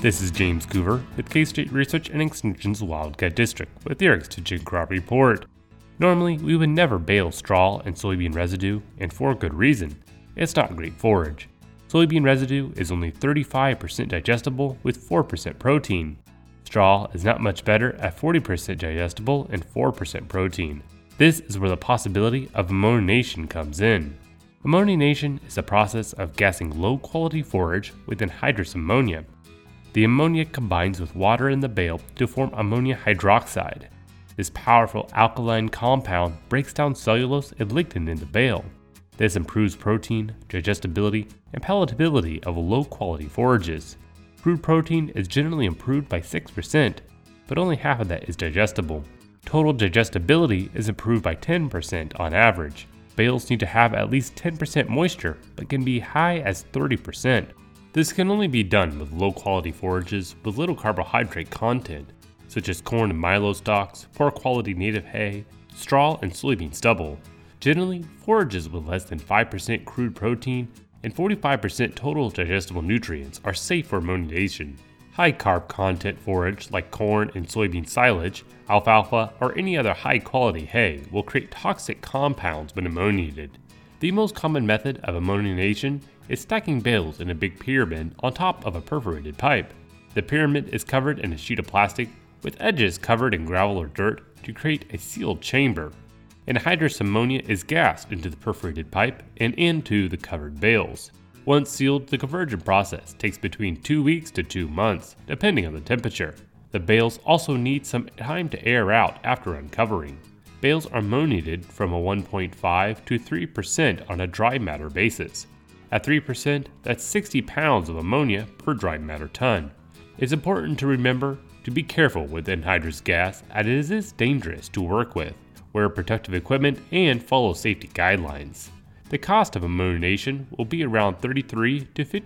This is James Coover with K-State Research and Extension's Wildcat District with your Extension Crop Report. Normally, we would never bale straw and soybean residue, and for good reason. It's not great forage. Soybean residue is only 35% digestible with 4% protein. Straw is not much better at 40% digestible and 4% protein. This is where the possibility of ammonination comes in. Ammonination is the process of gassing low-quality forage with anhydrous ammonia. The ammonia combines with water in the bale to form ammonia hydroxide. This powerful alkaline compound breaks down cellulose and lignin in the bale. This improves protein, digestibility, and palatability of low-quality forages. Crude protein is generally improved by 6%, but only half of that is digestible. Total digestibility is improved by 10% on average. Bales need to have at least 10% moisture, but can be high as 30%. This can only be done with low-quality forages with little carbohydrate content, such as corn and milo stalks, poor-quality native hay, straw, and soybean stubble. Generally, forages with less than 5% crude protein and 45% total digestible nutrients are safe for ammonination. High-carb content forage like corn and soybean silage, alfalfa, or any other high-quality hay will create toxic compounds when ammoniated. The most common method of ammonination is stacking bales in a big pyramid on top of a perforated pipe. The pyramid is covered in a sheet of plastic with edges covered in gravel or dirt to create a sealed chamber. Anhydrous ammonia is gassed into the perforated pipe and into the covered bales. Once sealed, the conversion process takes between 2 weeks to 2 months, depending on the temperature. The bales also need some time to air out after uncovering. Bales are ammoniated from a 1.5 to 3% on a dry matter basis. At 3%, that's 60 pounds of ammonia per dry matter ton. It's important to remember to be careful with anhydrous gas as it is dangerous to work with. Wear protective equipment and follow safety guidelines. The cost of ammonination will be around $33 to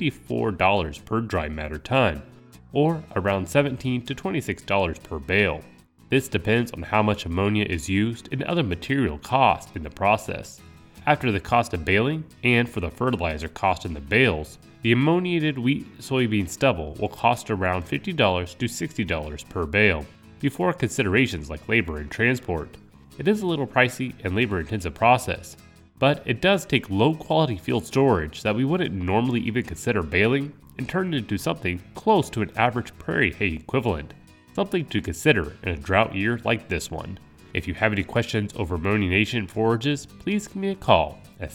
$54 per dry matter ton, or around $17 to $26 per bale. This depends on how much ammonia is used and other material costs in the process. After the cost of baling and for the fertilizer cost in the bales, the ammoniated wheat soybean stubble will cost around $50 to $60 per bale, before considerations like labor and transport. It is a little pricey and labor-intensive process, but it does take low-quality field storage that we wouldn't normally even consider baling and turn it into something close to an average prairie hay equivalent, something to consider in a drought year like this one. If you have any questions over ammonination forages, please give me a call at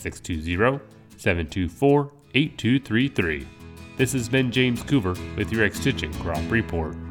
620-724-8233. This has been James Coover with your Extension Crop Report.